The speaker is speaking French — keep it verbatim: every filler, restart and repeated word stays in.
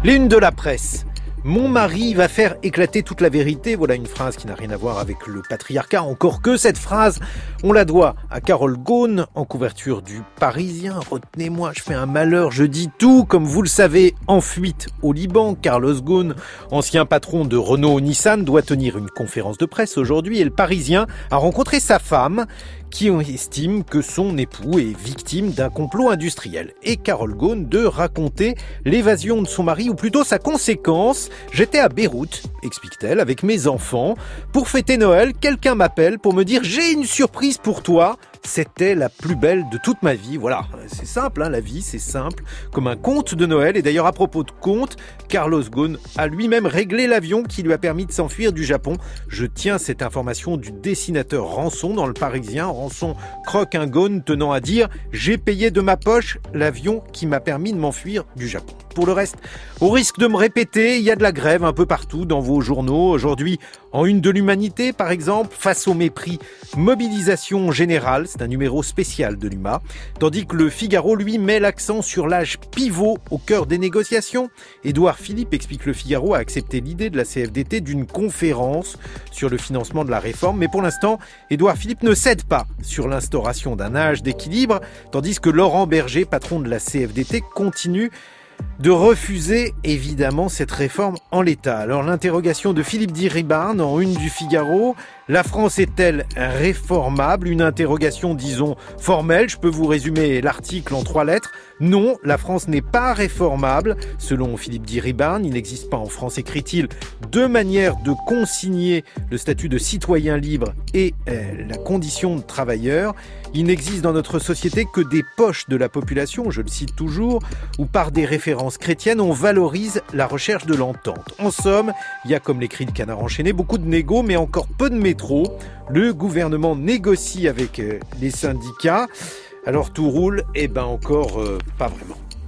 Les unes de la presse. Mon mari va faire éclater toute la vérité. Voilà une phrase qui n'a rien à voir avec le patriarcat. Encore que cette phrase, on la doit à Carole Ghosn, en couverture du Parisien. Retenez-moi, je fais un malheur, je dis tout. Comme vous le savez, en fuite au Liban, Carlos Ghosn, ancien patron de Renault-Nissan, doit tenir une conférence de presse aujourd'hui. Et le Parisien a rencontré sa femme, qui estime que son époux est victime d'un complot industriel. Et Carole Ghosn de raconter l'évasion de son mari, ou plutôt sa conséquence. J'étais à Beyrouth, explique-t-elle, avec mes enfants. Pour fêter Noël, quelqu'un m'appelle pour me dire « J'ai une surprise pour toi ». C'était la plus belle de toute ma vie. Voilà, c'est simple, hein, la vie, c'est simple, comme un conte de Noël. Et d'ailleurs, à propos de conte, Carlos Ghosn a lui-même réglé l'avion qui lui a permis de s'enfuir du Japon. Je tiens cette information du dessinateur Rançon dans le Parisien. Rançon croque un Ghosn tenant à dire « J'ai payé de ma poche l'avion qui m'a permis de m'enfuir du Japon ». Pour le reste, au risque de me répéter, il y a de la grève un peu partout dans vos journaux. Aujourd'hui, en une de l'Humanité, par exemple, face au mépris, mobilisation générale, c'est un numéro spécial de l'U M A, tandis que le Figaro, lui, met l'accent sur l'âge pivot au cœur des négociations. Édouard Philippe, explique le Figaro, a accepté l'idée de la C F D T d'une conférence sur le financement de la réforme, mais pour l'instant, Édouard Philippe ne cède pas sur l'instauration d'un âge d'équilibre, tandis que Laurent Berger, patron de la C F D T, continue de refuser évidemment cette réforme en l'état. Alors l'interrogation de Philippe Diribarne en une du Figaro, la France est-elle réformable? Une interrogation disons formelle, je peux vous résumer l'article en trois lettres. Non, la France n'est pas réformable. Selon Philippe Diribarne, il n'existe pas en France, écrit-il, deux manières de consigner le statut de citoyen libre et euh, la condition de travailleur. Il n'existe dans notre société que des poches de la population, je le cite toujours, où par des références chrétiennes, on valorise la recherche de l'entente. En somme, il y a, comme l'écrit le Canard enchaîné, beaucoup de négo, mais encore peu de métro. Le gouvernement négocie avec euh, les syndicats. Alors tout roule, eh ben encore euh, pas vraiment.